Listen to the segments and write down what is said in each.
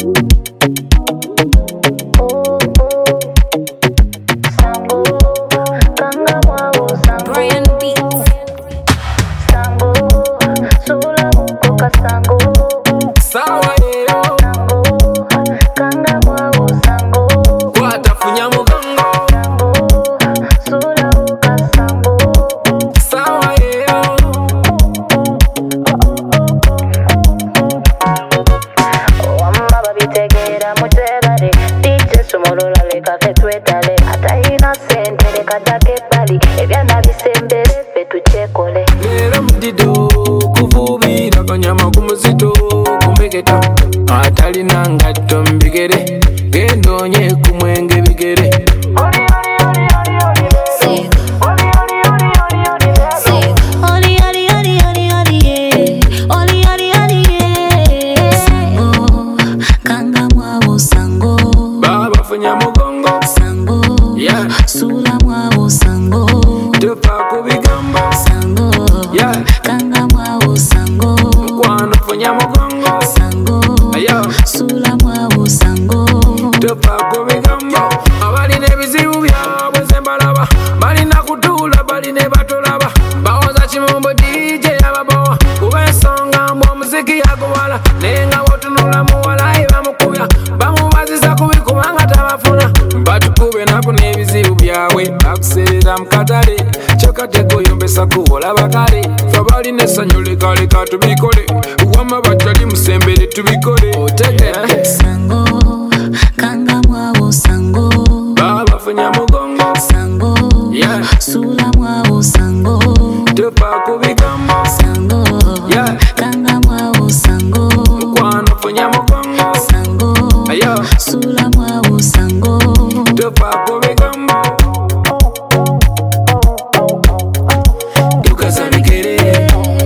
Tubikole wama bachali musembere tubikole otegedde sango kanga mwabo sango baba funya mugongo sango yeah sula mwabo sango tepa kubigambo sango yeah kanga mwabo sango mukwano funya mugongo sango yeah sula mwabo sango tepa kubigambo tukasabikere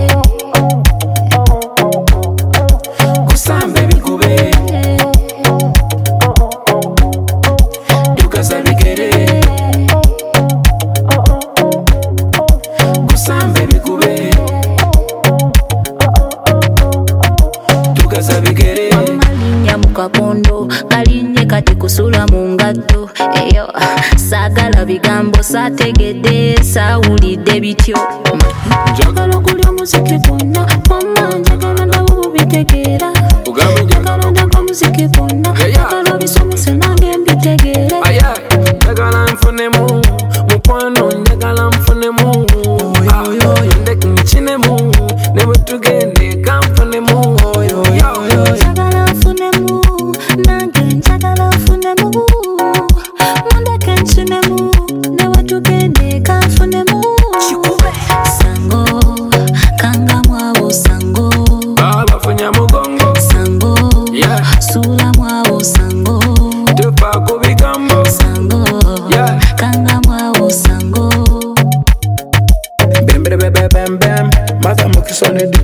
kapondo kalinye kati kusula mungatto eyo sagala bigambo sategedde sawulidde bityo njagala okulya muziki gwonna mama njagala ndawo bitegeera njagala ndako muziki gwonna njagala obisomese nange mbitegeere njagala nfunemu mukwano njagala nfunemu ndeke nkinemu ne bwe tugende kanfunemu njagala nfunemu nange njagala nfunemu mundeke nkinemu ne bwe tugende kanfunemu sango kanga mwabo sango baba funya mugongo sango yeah sula mwabo sango tepa kubigambo sango yeah kanga mwabo sango bem bem bem bem bem mata mukisone